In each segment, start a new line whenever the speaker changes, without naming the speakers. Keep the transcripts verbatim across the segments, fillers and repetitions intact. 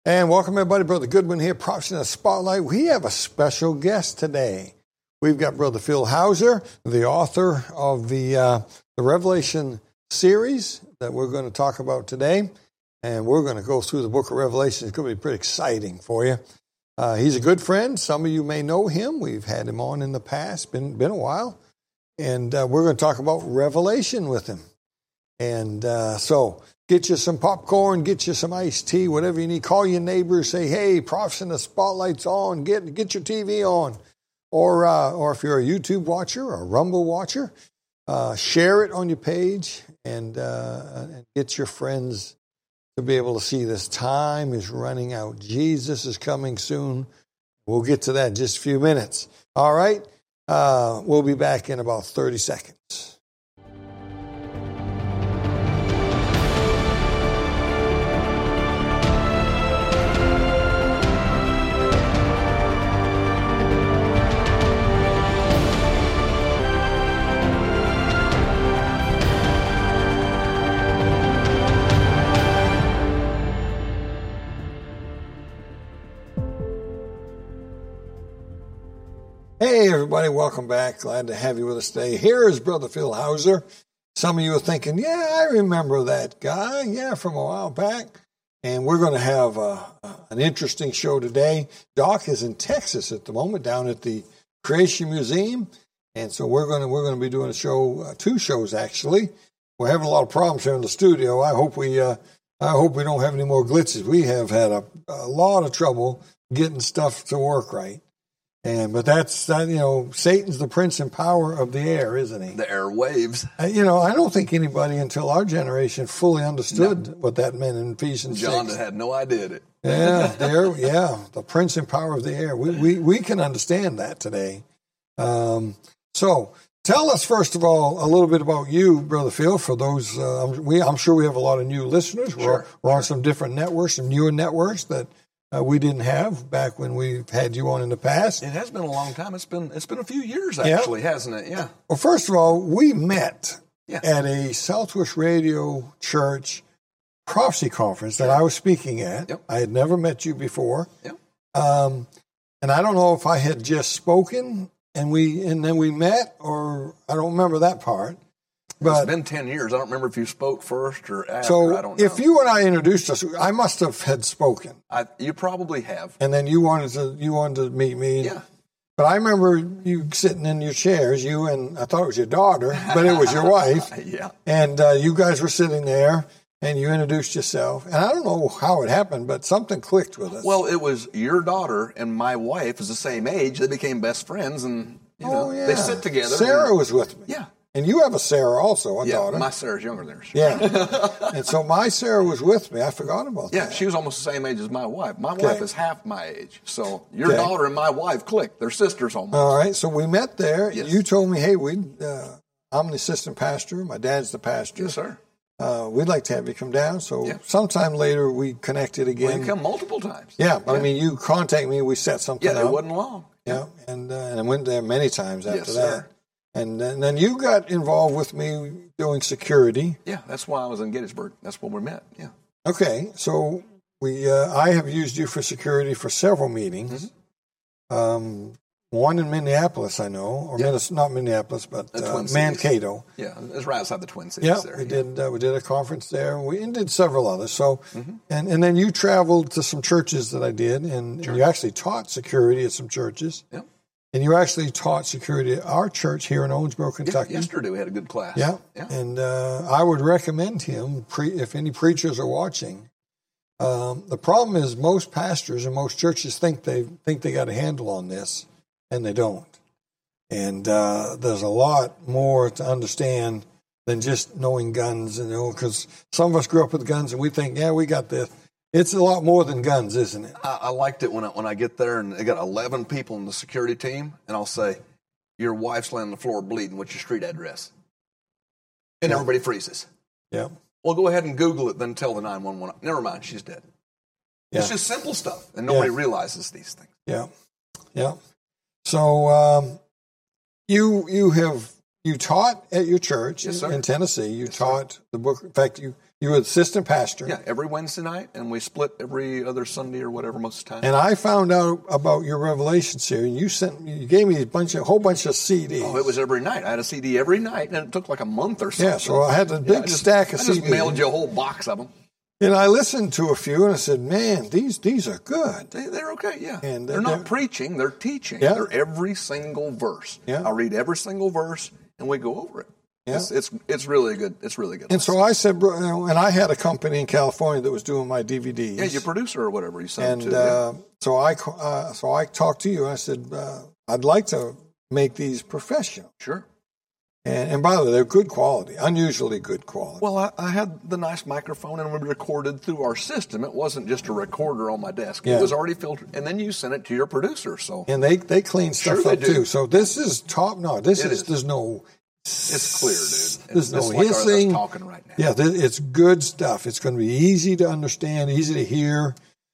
And welcome everybody, Brother Goodwin here, Prophecy in the Spotlight. We have a special guest today. We've got Brother Phil Hauser, the author of the uh, the Revelation series that we're going to talk about today. And we're going to go through the book of Revelation. It's going to be pretty exciting for you. Uh, he's a good friend. Some of you may know him. We've had him on in the past. Been been a while. And uh, we're going to talk about Revelation with him. And uh, so get you some popcorn, get you some iced tea, whatever you need. Call your neighbors, say, hey, Prophecy in the Spotlight's on. Get get your T V on. Or uh, or if you're a YouTube watcher or a Rumble watcher, uh, share it on your page and, uh, and get your friends to be able to see this. Time is running out. Jesus is coming soon. We'll get to that in just a few minutes. All right? Uh, we'll be back in about thirty seconds. Hey, everybody, welcome back. Glad to have you with us today. Here is Brother Phil Hauser. Some of you are thinking, yeah, I remember that guy, yeah, from a while back. And we're going to have a, an interesting show today. Doc is in Texas at the moment, down at the Creation Museum. And so we're going to we're going to be doing a show, uh, two shows, actually. We're having a lot of problems here in the studio. I hope we uh, I hope we don't have any more glitches. We have had a, a lot of trouble getting stuff to work right. And, but that's, that, you know, Satan's the prince and power of the air, isn't he?
The airwaves.
Uh, you know, I don't think anybody until our generation fully understood no. what that meant in Ephesians
John
six.
had no idea it.
Yeah, there, yeah, the prince and power of the air. We we, we can understand that today. Um, so tell us, first of all, a little bit about you, Brother Phil, for those, uh, we, I'm sure we have a lot of new listeners. We're,
sure.
we're on some different networks, some newer networks that Uh, we didn't have back when we've had you on in the past.
It has been a long time. It's been it's been a few years, actually, yeah. hasn't it? Yeah.
Well, first of all, we met
yeah.
at a Southwest Radio Church prophecy conference that I was speaking at.
Yep.
I had never met you before.
Yep.
Um, and I don't know if I had just spoken and we and then we met, or I don't remember that part. But,
it's been ten years. I don't remember if you spoke first or after.
So
I don't know.
If you and I introduced us, I must have had spoken.
I, you probably have.
And then you wanted to you wanted to meet me.
Yeah.
But I remember you sitting in your chairs, you and I thought it was your daughter, but it was your wife.
Yeah.
And uh, you guys were sitting there, and you introduced yourself. And I don't know how it happened, but something clicked with us.
Well, it was your daughter and my wife is the same age. They became best friends, and you know,
oh, yeah.
they sit together.
Sarah
and,
was with me.
Yeah.
And you have a Sarah also, a
yeah,
daughter.
My Sarah's younger than her.
Yeah. And so my Sarah was with me. I forgot about
yeah,
that.
Yeah, she was almost the same age as my wife. My
okay.
wife is half my age. So your
okay.
daughter and my wife clicked. They're sisters almost.
All right. So we met there.
Yes.
You told me, hey, we uh, I'm the assistant pastor. My dad's the pastor.
Yes, sir.
Uh, we'd like to have you come down. So
yeah.
sometime later we connected again.
Well, you come multiple times.
Yeah. But yeah. I mean, you contact me. We set something
yeah,
up.
it wasn't long.
Yeah. And, uh, and I went there many times after
yes,
that.
Sir.
And, and then you got involved with me doing security.
Yeah, that's why I was in Gettysburg. That's where we met. Yeah.
Okay, so we uh, I have used you for security for several meetings. Mm-hmm. Um, one in Minneapolis, I know, or yeah. Minnesota, not Minneapolis, but uh, Mankato.
Yeah, it's right outside the Twin Cities.
Yeah,
there.
we
yeah.
did. Uh, we did a conference there. We and did several others. So,
mm-hmm.
and and then you traveled to some churches that I did, and,
sure.
and you actually taught security at some churches.
Yeah.
And you actually taught security at our church here in Owensboro, Kentucky.
Yeah, yesterday we had a good class.
Yeah,
yeah.
And uh, I would recommend him, pre- if any preachers are watching. Um, the problem is most pastors and most churches think they think they got a handle on this, and they don't. And uh, there's a lot more to understand than just knowing guns, you know, because some of us grew up with guns, and we think, yeah, we got this. It's a lot more than guns, isn't it?
I, I liked it when I, when I get there and they got eleven people in the security team, and I'll say, your wife's laying on the floor bleeding. What's your street address? And yeah. everybody freezes.
Yeah.
Well, go ahead and Google it, then tell the nine one one. Never mind, she's dead. Yeah. It's just simple stuff, and nobody yeah. realizes these things.
Yeah. Yeah. So um, you you have you taught at your church
yes,
in, in Tennessee. You
yes,
taught
sir.
the book. In fact, you You were assistant pastor.
Yeah, every Wednesday night, and we split every other Sunday or whatever most of the time.
And I found out about your Revelation series. You sent, you gave me a bunch of, a whole bunch of C Ds.
Oh, it was every night. I had a C D every night, and it took like a month or so.
Yeah, so I had a big
yeah, just,
stack of
I
C Ds.
I just mailed you a whole box of them.
And I listened to a few, and I said, man, these these are good.
They, they're okay, yeah.
And
they're,
they're
not preaching, they're teaching.
Yeah.
They're every single verse.
Yeah.
I'll read every single verse, and we go over it.
Yeah.
It's, it's it's really good. It's really good.
And so I said, bro, you know, and I had a company in California that was doing my D V Ds.
Yeah, your producer or whatever you sent
And
to.
uh,
yeah.
so I uh, so I talked to you, and I said, uh, I'd like to make these professional.
Sure.
And, and by the way, they're good quality, unusually good quality.
Well, I, I had the nice microphone, and we recorded through our system. It wasn't just a recorder on my desk.
Yeah.
It was already filtered, and then you sent it to your producer. So
And they, they clean stuff
Sure
up,
they do.
too. So this is top, no, this
It
is,
is.
there's no...
it's clear, dude.
There's
It's
no
just like us
hissing.
talking right now.
Yeah, th- it's good stuff. It's going to be easy to understand, easy to hear.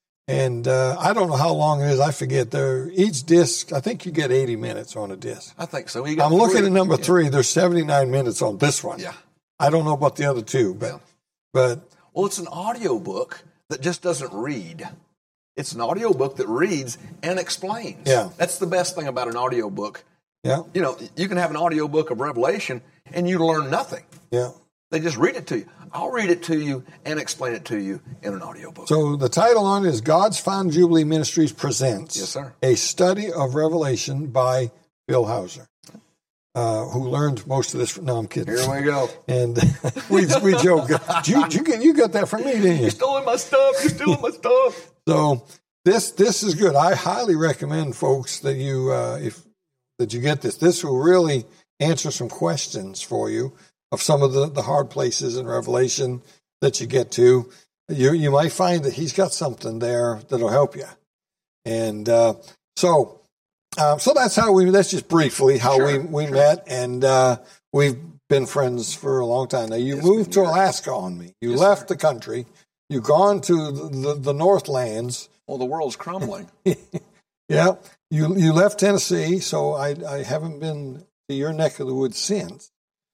And uh, I don't know how long it is. I forget. There, each disc, I think you get eighty minutes on a disc.
I think so. You got
I'm looking
three.
at number
Yeah.
three. There's seventy-nine minutes on this one.
Yeah.
I don't know about the other two, but
Yeah.
but
Well, it's an audio book that just doesn't read. It's an audio book that reads and explains.
Yeah.
That's the best thing about an audio book.
yeah,
You know, you can have an audio book of Revelation and you learn nothing.
yeah.
They just read it to you. I'll read it to you and explain it to you in an audio book.
So the title on it is God's Found Jubilee Ministries presents
Yes, sir.
a study of Revelation by Bill Hauser, uh, who learned most of this. No, I'm kidding.
Here we go.
And we we joke. Did you, did you get you got that from me, didn't you?
You're stealing my stuff. You're stealing my stuff.
So this this is good. I highly recommend folks that you uh, if that you get this. This will really answer some questions for you of some of the, the hard places in Revelation that you get to. You you might find that he's got something there that'll help you. And uh, so uh, so that's how we. That's just briefly how
Sure,
we we
sure.
met, and uh, we've been friends for a long time now. You
Yes,
moved
been
to
years.
Alaska on me. You
Yes,
left
sir.
the country. You've gone to the, the, the Northlands.
Well, the world's crumbling.
Yeah, you you left Tennessee, so I I haven't been to your neck of the woods since.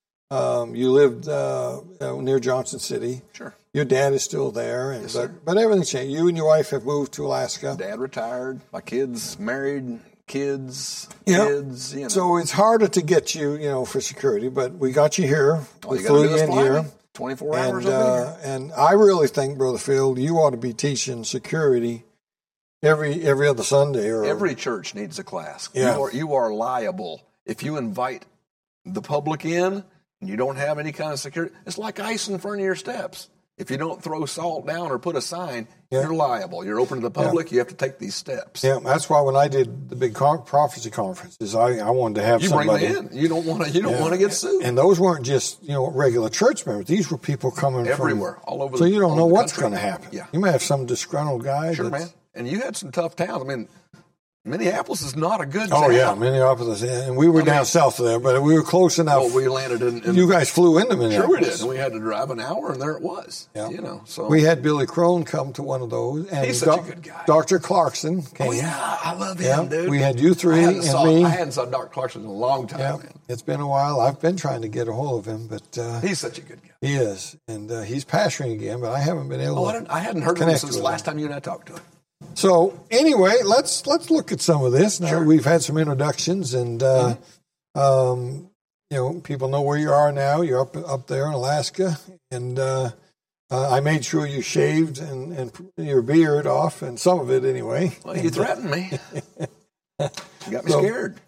Um, you lived uh, uh, near Johnson City.
Sure.
Your dad is still there, and
Yes,
but
sir.
but everything changed. You and your wife have moved to Alaska.
Dad retired. My kids married. Kids.
Yeah.
Kids. You know.
So it's harder to get you, you know, for security, but we got you here.
All
we
you gotta
flew
do
you
is
in
fly
here.
me. twenty-four hours
And,
over
uh,
here.
and I really think, Brother Phil, you ought to be teaching security every every other Sunday. Or
Every church needs a class.
Yeah.
You are you are liable if you invite the public in and you don't have any kind of security. It's like ice in front of your steps. If you don't throw salt down or put a sign,
Yeah.
you're liable. You're open to the public. You have to take these steps.
Yeah, that's why when I did the big con- prophecy conferences, I, I wanted to have
You bring
somebody
them in. You don't want to. You don't
Yeah.
want to get sued.
And those weren't just, you know, regular church members. These were people coming
Everywhere,
from
all over.
So
the,
you don't
all
know
over the
what's
country.
going to happen.
Yeah,
You may have some disgruntled guy.
sure,
that's-
man. And you had some tough towns. I mean, Minneapolis is not a good
Oh
town.
yeah, Minneapolis, and we were
I
down
mean-
south of there, but we were close enough.
Well, we landed in. in
you guys flew into Minneapolis.
sure we did. And we had to drive an hour, and there it was.
Yeah.
You know, so
We had Billy Crone come to one of those, and
He's such a good guy.
Doctor Clarkson came.
Oh yeah, I love him,
Yeah,
dude.
we had you three
I hadn't
and
saw,
me.
I hadn't saw Doctor Clarkson in a long time,
Yeah,
man.
it's been a while. I've been trying to get a hold of him, but uh,
He's such a good guy.
he is, and uh, he's pastoring again. But I haven't been able.
Oh,
to
I, didn't, I hadn't heard of him
connect
since
with
the last
him.
time you and I talked to him.
So anyway, let's let's look at some of this. Now
Sure.
we've had some introductions, and uh, um, you know, people know where you are now. You're up up there in Alaska, and uh, uh, I made sure you shaved and, and your beard off, and some of it anyway.
Well, you threatened me. You got me
So-
scared.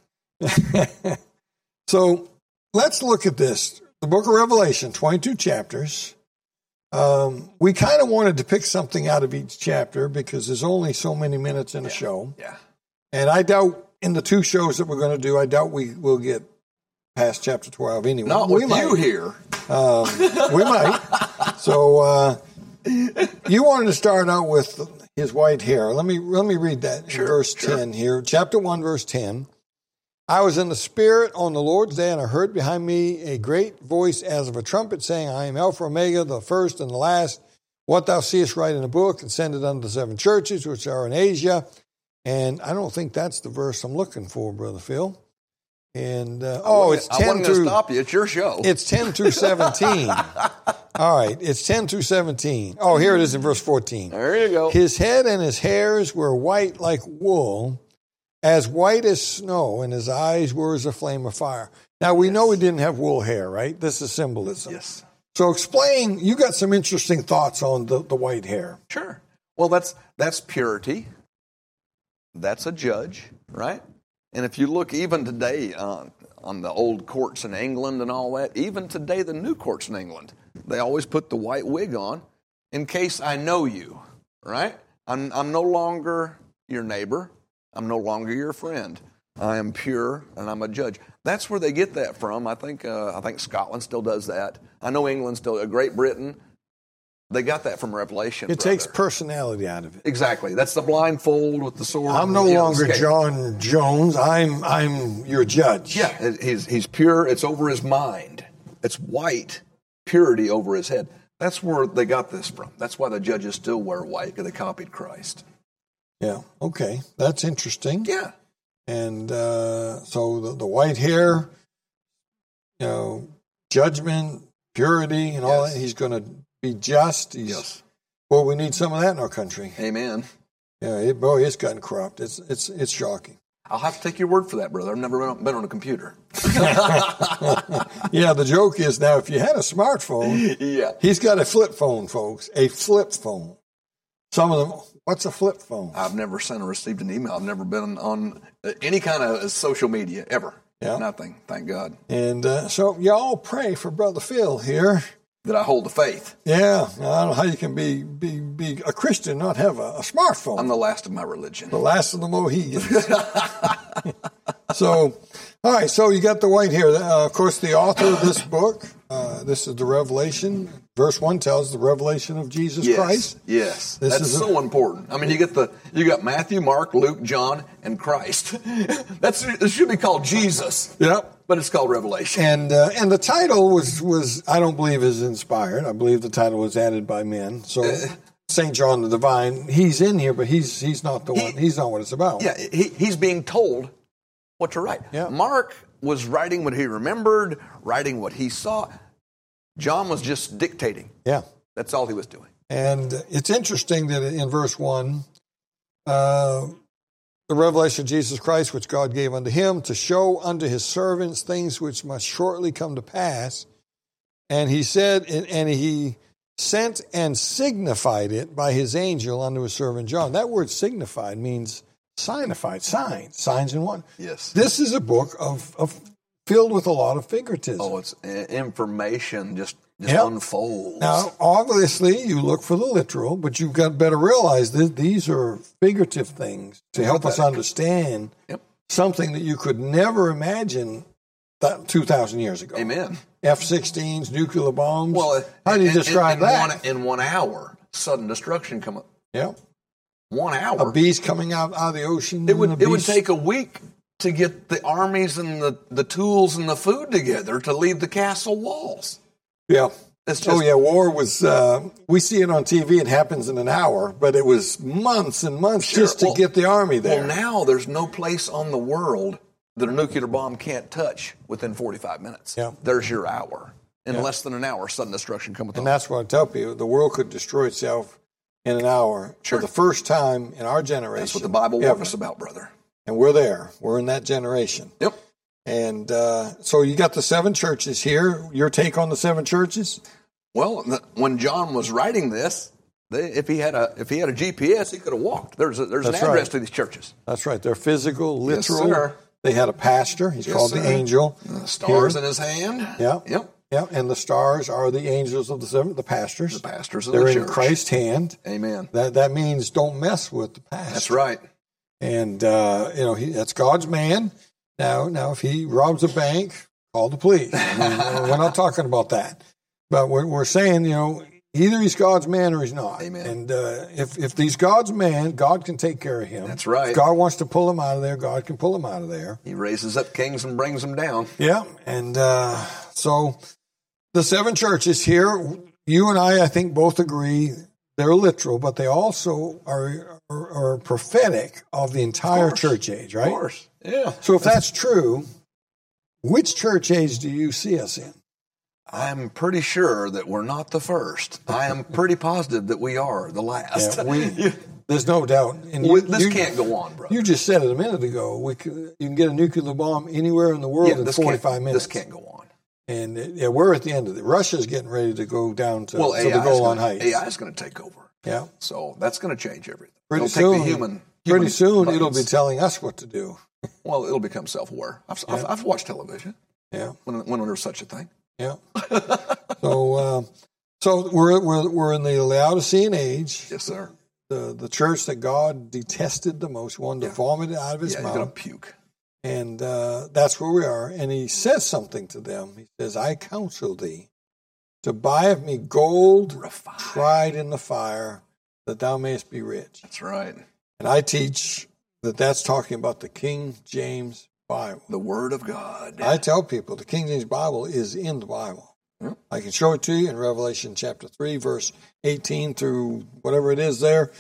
So let's look at this. The book of Revelation, twenty-two chapters. Um, we kind of wanted to pick something out of each chapter because there's only so many minutes in a show.
Yeah.
And I doubt in the two shows that we're going to do, I doubt we will get past chapter twelve anyway.
Not
we
with
might.
you here.
Um, we might. So uh, you wanted to start out with his white hair. Let me let me read that in
Sure,
verse
sure.
ten here. Chapter one, verse ten. I was in the Spirit on the Lord's day, and I heard behind me a great voice as of a trumpet saying, I am Alpha Omega, the first and the last. What thou seest, write in a book and send it unto the seven churches which are in Asia. And I don't think that's the verse I'm looking for, Brother Phil. And uh, oh, it's
I
ten
wasn't going
through.
to stop you. It's your show.
It's ten through seventeen. All right, it's ten through seventeen. Oh, here it is in verse fourteen.
There you go.
His head and his hairs were white like wool, as white as snow, and his eyes were as a flame of fire. Now, we yes. know he didn't have wool hair, right? This is symbolism.
Yes.
So explain, you got some interesting thoughts on the, the white hair.
Sure. Well, that's that's purity. That's a judge, right? And if you look even today uh, on the old courts in England and all that, even today the new courts in England, they always put the white wig on in case I know you, right? I'm, I'm no longer your neighbor. I'm no longer your friend. I am pure and I'm a judge. That's where they get that from. I think uh, I think Scotland still does that. I know England still, uh, Great Britain, they got that from Revelation.
It
brother.
takes personality out of it.
Exactly. That's the blindfold with the sword.
I'm no
you know,
longer
escape.
John Jones. I'm I'm your judge.
Yeah, he's he's pure. It's over his mind. It's white, purity over his head. That's where they got this from. That's why the judges still wear white, because they copied Christ.
Yeah. Okay, that's interesting.
Yeah.
And uh, so the, the white hair, you know, judgment, purity, and all
yes.
that. He's going to be just. He's,
yes.
Well, we need some of that in our country.
Amen.
Yeah, it, boy, it's gotten corrupt. It's it's it's shocking.
I'll have to take your word for that, brother. I've never been on, been on a computer.
Yeah, the joke is now if you had a smartphone,
yeah,
he's got a flip phone, folks, a flip phone. Some of them, what's a flip phone?
I've never sent or received an email. I've never been on any kind of social media ever.
Yeah.
Nothing, thank God.
And uh, so y'all pray for Brother Phil here.
That I hold the faith.
Yeah, I don't know how you can be be, be a Christian, not have a, a smartphone.
I'm the last of my religion.
The last of the Mohegans. So, all right, so you got the white hair. Uh, of course, the author of this book, uh, this is the Revelation. Verse one tells the revelation of Jesus
yes,
Christ.
Yes,
this
that's
is
so
a,
important. I mean, you get the you got Matthew, Mark, Luke, John, and Christ. That's it should be called Jesus.
Yep.
But it's called Revelation.
And uh, and the title was was I don't believe is inspired. I believe the title was added by men. So uh, Saint John the Divine, he's in here, but he's he's not the he, one. He's not what it's about.
Yeah, he, he's being told what to write.
Yeah.
Mark was writing what he remembered, writing what he saw. John was just dictating.
Yeah.
That's all he was doing.
And it's interesting that in verse one, uh, the revelation of Jesus Christ, which God gave unto him to show unto his servants things which must shortly come to pass. And he said, and he sent and signified it by his angel unto his servant John. That word signified means signified, signs, signs in one.
Yes.
This is a book of, of filled with a lot of figuratism.
Oh, it's information just, just
yep.
unfolds.
Now, obviously, you look for the literal, but you've got to better realize that these are figurative things to help us understand
yep.
something that you could never imagine that two thousand years ago.
Amen.
F sixteens, nuclear bombs.
Well,
how do you
in,
describe
in, in
that?
One, in one hour, sudden destruction come up.
Yeah.
One hour.
A beast coming out, out of the ocean.
It would it would take a week to get the armies and the, the tools and the food together to leave the castle walls.
Yeah.
It's just,
oh, yeah, war was, uh, we see it on T V, it happens in an hour, but it was months and months sure. just to well, get the army there.
Well, now there's no place on the world that a nuclear bomb can't touch within forty-five minutes.
Yeah.
There's your hour. In
yeah.
less than an hour, sudden destruction comes.
And that's what I tell people, the world could destroy itself in an hour
sure.
for the first time in our generation.
That's what the Bible warns us about, brother.
And we're there. We're in that generation.
Yep.
And uh, so you got the seven churches here. Your take on the seven churches?
Well, when John was writing this, they, if he had a if he had a G P S, he could have walked. There's a, there's
That's
an address
right.
to these churches.
That's right. They're physical, literal.
Yes, sir.
They had a pastor. He's
yes,
called
sir.
the angel.
The stars
here.
in his hand.
Yeah.
Yep.
Yeah. And the stars are the angels of the seven, the pastors.
The pastors of
They're
the
in
church.
Christ's hand.
Amen.
That that means don't mess with the pastor.
That's right.
And uh, you know he, that's God's man. Now, now, if he robs a bank, call the police. I mean, we're not talking about that, but we're, we're saying, you know, either he's God's man or he's not.
Amen.
And uh, if if he's God's man, God can take care of him.
That's right.
If God wants to pull him out of there, God can pull him out of there.
He raises up kings and brings them down.
Yeah, and uh, so the seven churches here, you and I, I think, both agree they're literal, but they also are are, are prophetic of the entire
of
church age, right?
Of course, yeah.
So if that's true, which church age do you see us in?
I'm pretty sure that we're not the first. I am pretty positive that we are the last.
Yeah, we, there's no doubt. And
you,
you,
this
you,
can't go on, brother.
You just said it a minute ago. We could, you can get a nuclear bomb anywhere in the world
yeah,
in
this
forty-five minutes.
This can't go on.
And uh, yeah, we're at the end of it. Russia's getting ready to go down to,
well,
to the Golan Heights.
A I is going to take over.
Yeah.
So that's going to change everything.
Pretty
it'll
soon,
take the human,
pretty
human
soon
buttons.
it'll be telling us what to do.
Well, it'll become self-aware. I've, yeah. I've, I've watched television.
Yeah.
When, when there's such a thing.
Yeah. so, uh, so we're, we're we're in the Laodicean age.
Yes, sir.
The the church that God detested the most, wanted to yeah. vomit it out of his
yeah,
mouth.
He's going to puke.
And uh, that's where we are. And he says something to them. He says, "I counsel thee to buy of me gold
Refined.
tried in the fire, that thou mayest be rich."
That's right.
And I teach that that's talking about the King James Bible.
The Word of God.
I tell people the King James Bible is in the Bible.
Hmm.
I can show it to you in Revelation chapter three, verse eighteen through whatever it is there.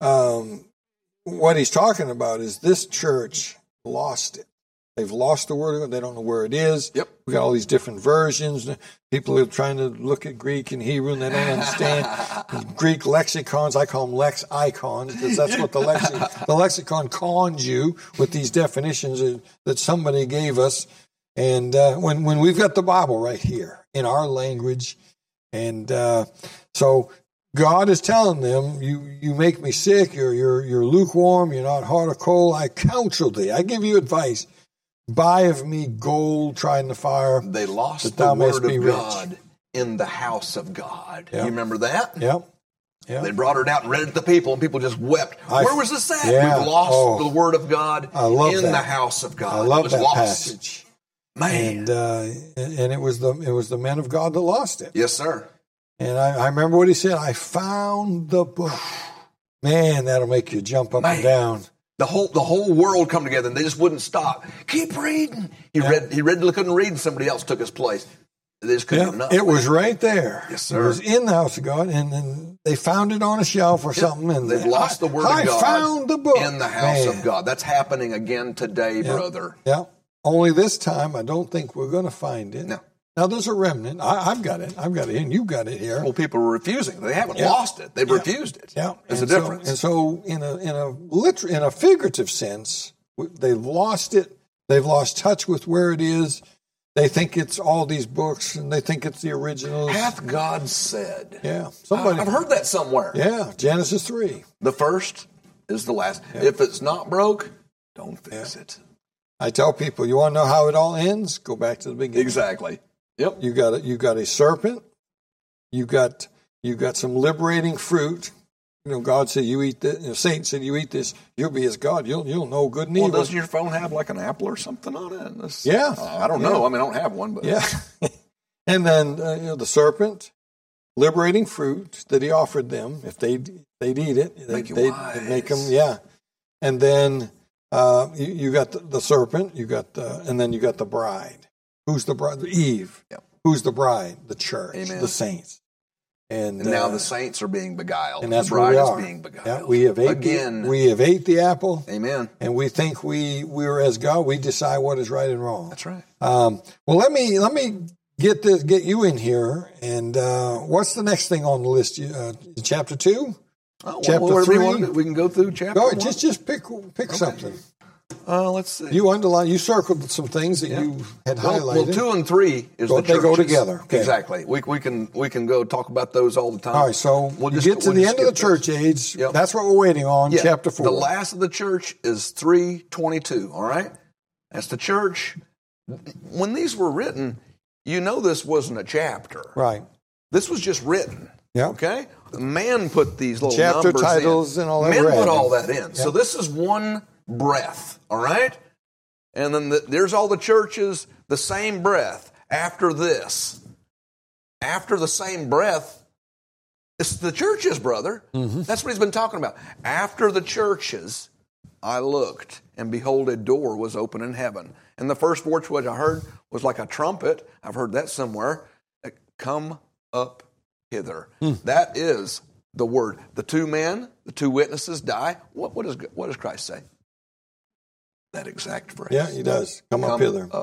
Um, what he's talking about is this church lost it. They've lost the Word of God. They don't know where it is.
Yep.
We got all these different versions. People are trying to look at Greek and Hebrew, and they don't understand Greek lexicons. I call them lex icons because that's what the, lexi- the lexicon cons you with these definitions that somebody gave us. And uh, when when we've got the Bible right here in our language, and uh, so God is telling them, "You you make me sick. You're you're you're lukewarm. You're not hot or cold. I counsel thee. I give you advice. Buy of me gold tried in the fire."
They lost the Word of God rich. In the house of God. Yep. You remember that?
Yep. Yep.
They brought it out and read it to the people, and people just wept.
I,
Where was this at?
Yeah.
We've lost
oh,
the Word of God
I love
in
that.
the house of God.
I love
it was
that
lost.
passage.
Man.
And, uh, and it was the it was the men of God that lost it.
Yes, sir.
And I, I remember what he said. I found the book. Man, that'll make you jump up
Man.
and down.
The whole the whole world come together, and they just wouldn't stop. Keep reading. He yeah. read. He read. Couldn't read, and somebody else took his place. They just couldn't
yeah,
do enough.
It was right there.
Yes, sir.
It was in the house of God, and then they found it on a shelf or
yeah.
something. And
they've lost the Word
I,
of God.
I found the book
in the house
Man.
of God. That's happening again today,
yeah.
brother.
Yeah. Only this time, I don't think we're going to find it.
No.
Now, there's a remnant. I, I've got it. I've got it, and you've got it here.
Well, people are refusing. They haven't
yeah.
lost it. They've
yeah.
refused it.
Yeah,
there's
and
a
so,
difference.
And so, in a in a liter- in a figurative sense, they've lost it. They've lost touch with where it is. They think it's all these books, and they think it's the originals.
Hath God said?
Yeah, somebody.
I've heard that somewhere.
Yeah, Genesis three.
The first is the last.
Yeah.
If it's not broke, don't fix
yeah.
it.
I tell people, you want to know how it all ends? Go back to the beginning.
Exactly. Yep.
You got a, you got a serpent. You got you got some liberating fruit. You know, God said, "You eat this." You know, Satan said, "You eat this, you'll be as God. You'll you'll know good and
well,
evil."
Does your phone have like an apple or something on it? This,
yeah.
Uh, I don't
yeah.
know. I mean, I don't have one, but
yeah. And then uh, you know, the serpent, liberating fruit that he offered them. If they they'd eat it,
make
they,
you
they'd
wise.
make them. Yeah. And then uh, you, you got the, the serpent. You got the, and then you got the bride. Who's the bride? Eve.
Yep.
Who's the bride? The church.
Amen.
The saints. And,
and now
uh,
the saints are being beguiled.
And that's
the bride
where we are.
is being beguiled.
Yeah, we have ate
again.
The, we have ate the apple.
Amen.
And we think we we're as God. We decide what is right and wrong.
That's right.
Um, well, let me let me get this get you in here. And uh, what's the next thing on the list? Uh, chapter two.
Oh,
chapter
well,
three.
We, we can go through chapter.
Go
one.
just just pick pick
okay.
something.
Uh, let's see.
You underlined, you circled some things that yeah. you had
well,
highlighted.
Well, two and three is
go,
the churches.
They go together. Okay.
Exactly. We we can we can go talk about those all the time.
All right. So
we'll
you
just,
get to
we'll
the end of the
those.
church age.
Yep.
That's what we're waiting on.
Yeah.
Chapter four.
The last of the church is three twenty-two. All right. That's the church. When these were written, you know this wasn't a chapter.
Right.
This was just written.
Yeah.
Okay. Man put these little
chapter
numbers
titles
in.
and all that.
Man
read.
put all that in.
Yep.
So this is one breath. All right. And then the, there's all the churches, the same breath. After this, after the same breath, it's the churches, brother.
Mm-hmm.
That's what he's been talking about. After the churches, I looked, and behold, a door was open in heaven. And the first voice which I heard was like a trumpet. I've heard that somewhere. Come up hither. Hmm. That is the word. The two men, the two witnesses die. What, what, does, what does Christ say? That exact phrase.
Yeah, he does. Come,
Come
up hither.
Up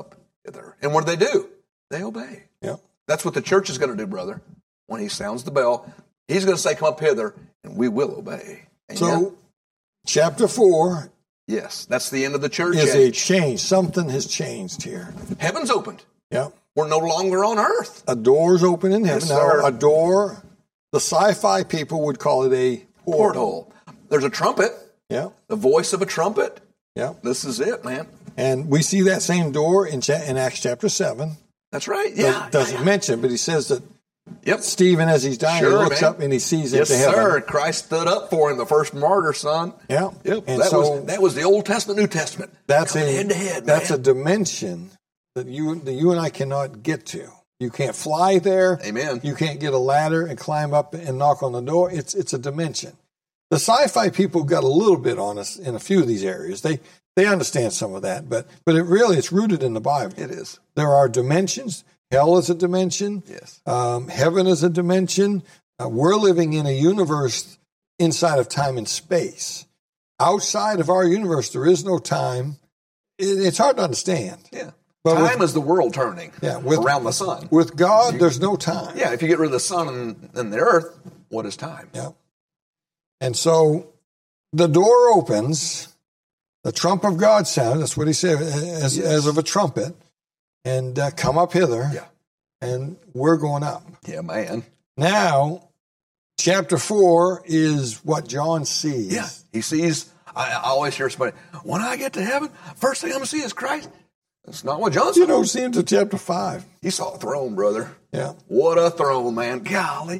hither. And what do they do? They obey.
Yeah.
That's what the church is going to do, brother. When he sounds the bell, he's going to say, come up hither, and we will obey. Amen?
So, chapter four.
Yes, that's the end of the church
is
age.
a change. Something has changed here.
Heaven's opened.
Yeah.
We're no longer on earth.
A door's open in heaven.
Yes,
now,
sir.
a door, the sci-fi people would call it a portal.
Porthole. There's a trumpet.
Yeah.
The voice of a trumpet.
Yeah.
This is it, man.
And we see that same door in, cha- in Acts chapter seven.
That's right. Yeah.
Does, doesn't
yeah.
mention, but he says that
Yep.
Stephen, as he's dying,
Sure,
he looks
man.
up and he sees
Yes,
into heaven.
sir. Christ stood up for him, the first martyr, son.
Yeah.
Yep.
And
that
so
was that was the Old Testament, New Testament.
that's
Coming
a
head to head.
that's
man.
a dimension that you that you and I cannot get to. You can't fly there.
Amen.
You can't get a ladder and climb up and knock on the door. It's it's a dimension. The sci-fi people got a little bit on us in a few of these areas. They they understand some of that, but but it really it's rooted in the Bible.
It is.
There are dimensions. Hell is a dimension.
Yes.
Um, heaven is a dimension. Uh, we're living in a universe inside of time and space. Outside of our universe, there is no time. It, it's hard to understand.
Yeah.
But
time
with,
is the world turning
yeah, with,
around the sun.
With God, there's no time.
Yeah, if you get rid of the sun and, and the earth, what is time?
Yeah. And so the door opens, the trump of God sounds, that's what he said, as,
Yes.
as of a trumpet, and uh, come up hither,
Yeah.
and we're going up.
Yeah, man.
Now, chapter four is what John sees.
Yeah. He sees, I, I always hear somebody, when I get to heaven, first thing I'm going to see is Christ. That's not what John said.
You don't see him to chapter five.
He saw a throne, brother.
Yeah.
What a throne, man. Golly.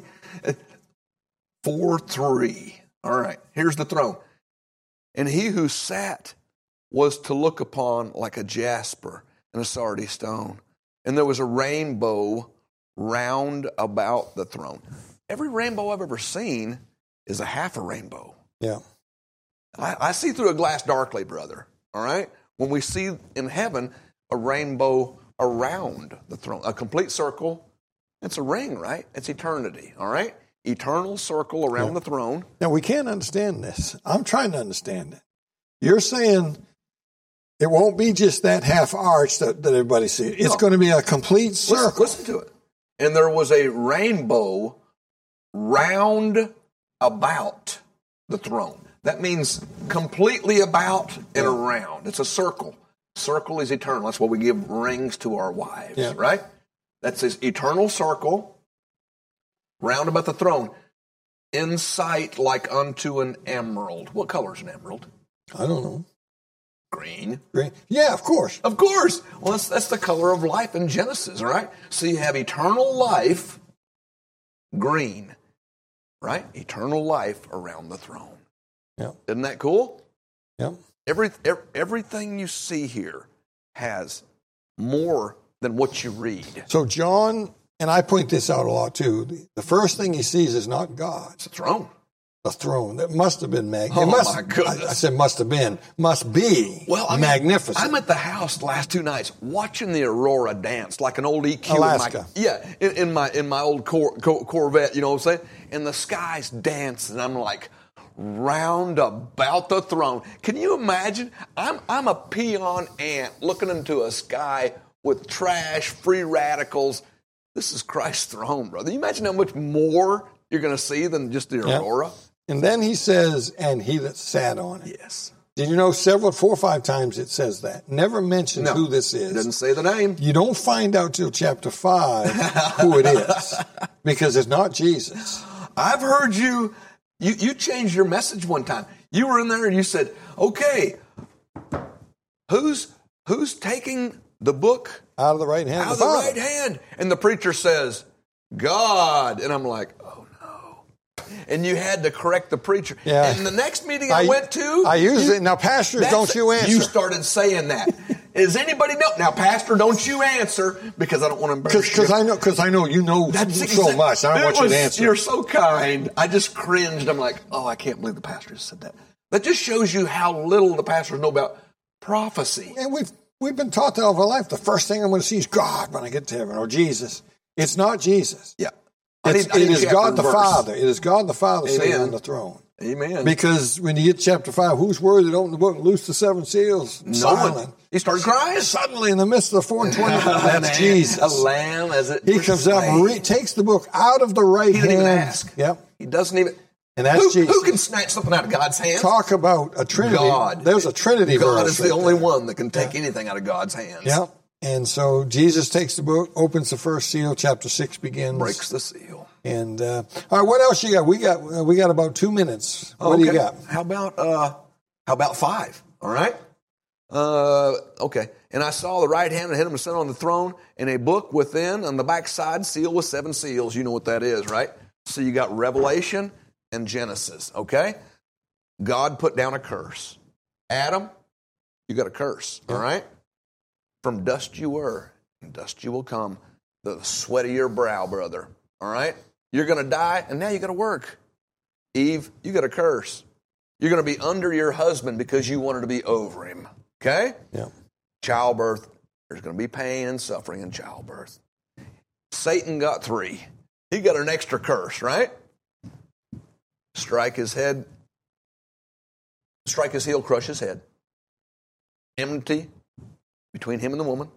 four three. All right, here's the throne. And he who sat was to look upon like a jasper and a sardius stone. And there was a rainbow round about the throne. Every rainbow I've ever seen is a half a rainbow.
Yeah.
I, I see through a glass darkly, brother. All right? When we see in heaven a rainbow around the throne, a complete circle, it's a ring, right? It's eternity, all right? Eternal circle around
Yeah.
the throne.
Now, we can't understand this. I'm trying to understand it. You're saying it won't be just that half arch that, that everybody sees. It's
No.
going to be a complete
Listen,
circle.
listen to it. And there was a rainbow round about the throne. That means completely about and around. It's a circle. Circle is eternal. That's why we give rings to our wives,
Yeah.
right? That's this eternal circle round about the throne. In sight like unto an emerald. What color is an emerald?
I don't know.
Green.
Green. Yeah, of course.
Of course. Well, that's, that's the color of life in Genesis, right? So you have eternal life, green, right? Eternal life around the throne.
Yeah.
Isn't that cool?
Yeah.
Every, every, everything you see here has more than what you read.
So John, and I point this out a lot too, the first thing he sees is not God.
It's a throne.
A throne that must have been mag-
Oh,
it must,
my goodness.
I, I said must have been, must be
Well, I mean,
magnificent.
I'm at the house the last two nights watching the Aurora dance like an old E Q.
Alaska.
In my, yeah, in, in my in my old cor, cor, Corvette, you know what I'm saying? And the sky's dancing. I'm like, round about the throne. Can you imagine? I'm I'm a peon ant looking into a sky with trash, free radicals. This is Christ's throne, brother. You imagine how much more you're going to see than just the
Yeah.
Aurora?
And then he says, and he that sat on it.
Yes.
Did you know several, four or five times it says that? Never mentions
No,
who this
It
is.
doesn't say the name.
You don't find out till chapter five who it is because it's not Jesus.
I've heard you, you, you changed your message one time. You were in there and you said, okay, who's, who's taking the book
Out of the right hand
out
of
of
the
the
Father.
right hand? And the preacher says, God. And I'm like, oh no. And you had to correct the preacher.
Yeah.
And the next meeting I, went to.
I use
you-
it. Now, pastors,
that's-
don't you answer.
You started saying that. Does anybody know? Now, Pastor, don't you answer because I don't want to embarrass you.
Because I know, because I know you know
That's
so
exact-
much. I don't
It
want you
was-
to answer.
You're so kind. I just cringed. I'm like, oh, I can't believe the pastor just said that. That just shows you how little the pastors know about prophecy.
And we've we've been taught that all of our life. The first thing I'm going to see is God when I get to heaven, or Jesus. It's not Jesus.
Yeah. I
It's,
need- I
it
need
is
chapter
God
and
the
verse.
Father. It is God the Father sitting
Amen.
on the throne.
Amen.
Because when you get to chapter five, who's worthy to open the book and loose the seven seals?
No
Silent.
one. He started crying.
Suddenly, in the midst of the four and twenty, that's Jesus.
A lamb as it
He comes out and re- takes the book out of the right
he
hand.
He didn't even ask.
Yep.
He doesn't even.
And that's
who,
Jesus.
Who can snatch something out of God's hands?
Talk about a Trinity.
God.
There's a Trinity
God
verse
is the
right
only
there.
one that can take
Yeah.
anything out of God's hands.
Yep. And so Jesus takes the book, opens the first seal, chapter six begins.
Breaks the seal.
And uh, all right, what else you got? We got uh, we got about two minutes. What
okay.
do you got?
How about uh, how about five? All right. Uh, okay. And I saw the right hand and him sit on the throne, and a book within on the backside sealed with seven seals. You know what that is, right? So you got Revelation and Genesis. Okay. God put down a curse. Adam, you got a curse. All right. From dust you were, and dust you will come. The sweat of your brow, brother. All right? You're going to die, and now you got to work. Eve, you got a curse. You're going to be under your husband because you wanted to be over him. Okay?
Yeah.
Childbirth, there's going to be pain and suffering in childbirth. Satan got three. He got an extra curse, right? Strike his head. Strike his heel, crush his head. Enmity between him and the woman,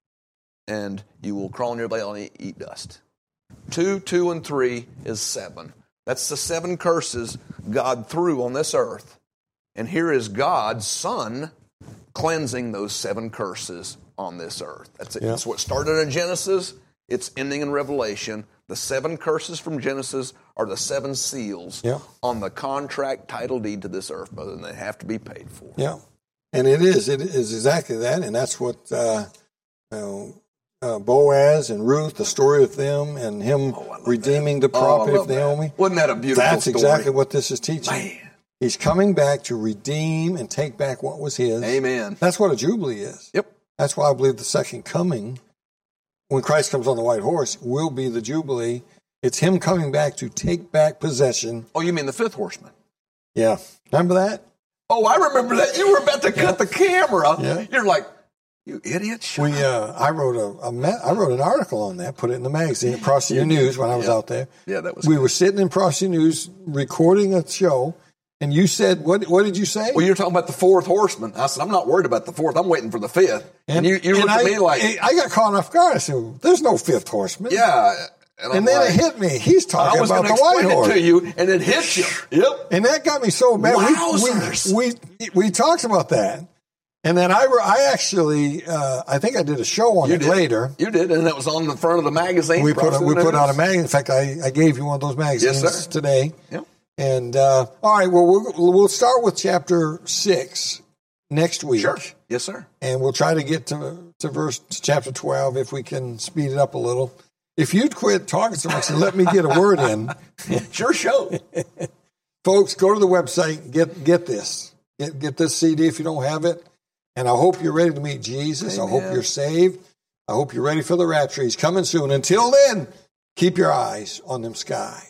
and you will crawl on your belly and eat dust. Two, two, and three is seven. That's the seven curses God threw on this earth. And here is God's Son cleansing those seven curses on this earth. That's it.
Yeah.
That's what started in Genesis. It's ending in Revelation. The seven curses from Genesis are the seven seals
Yeah.
on the contract title deed to this earth, brother, and they have to be paid for.
Yeah. And it is. It is exactly that. And that's what uh, you know, uh, Boaz and Ruth, the story of them and him
Oh,
redeeming the
Oh, I
property
love
of
that.
Naomi.
Wasn't that a beautiful
That's
story?
exactly what this is teaching.
Man.
He's coming back to redeem and take back what was his.
Amen.
That's what a jubilee is.
Yep.
That's why I believe the second coming, when Christ comes on the white horse, will be the jubilee. It's him coming back to take back possession.
Oh, you mean the fifth horseman?
Yeah. Remember that?
Oh, I remember that. You were about to cut the camera.
Yeah.
You're like, you idiot. Shut
We, uh, I wrote a, a ma- I wrote an article on that, put it in the magazine, Prosecute News, when I was
Yeah.
out there.
Yeah, that was
We
good.
were sitting in Prosecute News recording a show, and you said, "What? What did you say?"
Well, you were talking about the fourth horseman. I said, I'm not worried about the fourth. I'm waiting for the fifth. And, you, you
and
looked
I,
at me like,
I got caught off guard. I said, "There's no fifth horseman."
yeah. And, I'm
And then
like,
it hit me. He's
I
talking
was
about
going
the
to
white
explain
horse.
it to you, and it hit you. Yep.
And that got me so mad. We,
Wowzers.
we, we, we talked about that. And then I, re- I actually, uh, I think I did a show on
You
it
did.
later.
You did, and it was on the front of the magazine.
We put, a, we
Prosecute
put out a
News.
magazine. In fact, I, I gave you one of those magazines
Yes, sir.
today.
Yep.
And, uh, all right, well, we'll, we'll start with chapter six next week.
Sure. Yes, sir.
And we'll try to get to, to verse, to chapter twelve if we can speed it up a little. If you'd quit talking so much and let me get a word in,
Sure show.
folks, go to the website, get get this. Get, get this C D if you don't have it. And I hope you're ready to meet Jesus. I hope
Amen.
you're saved. I hope you're ready for the rapture. He's coming soon. Until then, keep your eyes on them skies.